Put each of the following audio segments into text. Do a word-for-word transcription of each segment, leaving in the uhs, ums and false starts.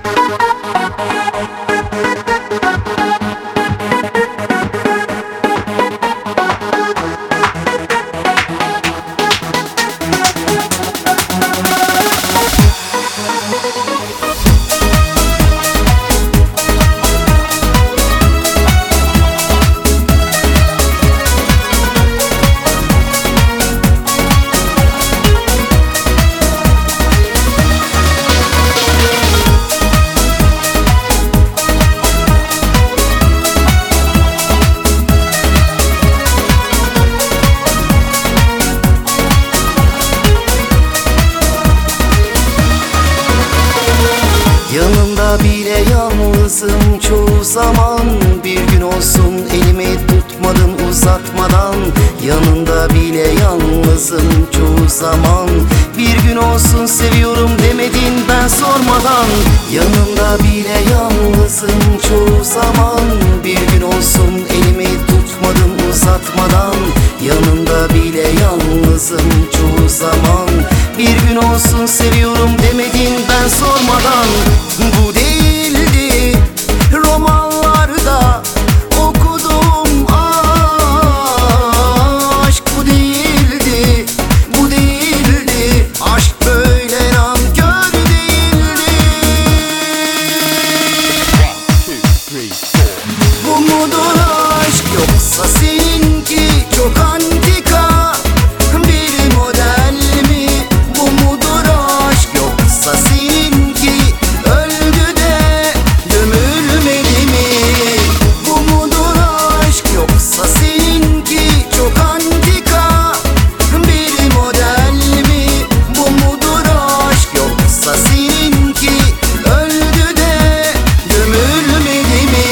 Yanında bile yalnızım çoğu zaman. Bir gün olsun elimi tutmadın uzatmadan. Yanında bile yalnızım çoğu zaman. Bir gün olsun seviyorum demedin ben sormadan. Yanında bile yalnızım çoğu zaman. Bir gün olsun elimi tutmadın uzatmadan. Yanında bile yalnızım çoğu zaman. Bir gün olsun seviyorum demedin ben sormadan. Bu değildi romanlarda okuduğum aşk. Bu değildi, bu değildi aşk, böyle nankör değildi. Bu mudur aşk yoksa seninki çok antika bir model mi? Bu mudur aşk yoksa seninki öldü de gömülmedi mi? Bu mudur aşk yoksa seninki çok antika bir model mi? Bu mudur aşk yoksa seninki öldü de gömülmedi mi?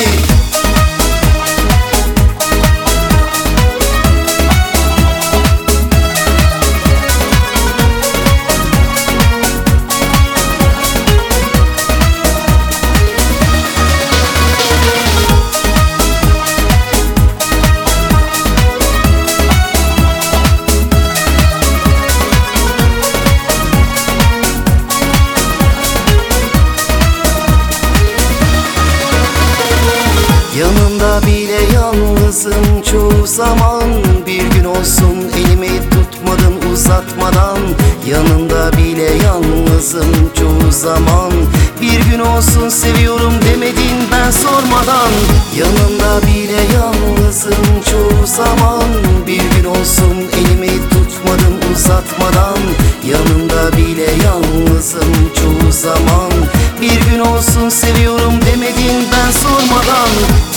Yanında bile yalnızım çoğu zaman. Bir gün olsun elimi tutmadın uzatmadan. Yanında bile yalnızım çoğu zaman. Bir gün olsun seviyorum demedin ben sormadan. Yanında bile yalnızım çoğu zaman. Bir gün olsun elimi tutmadın uzatmadan. Yanında bile yalnızım çoğu zaman. Bir gün olsun seviyorum demedin ben sormadan.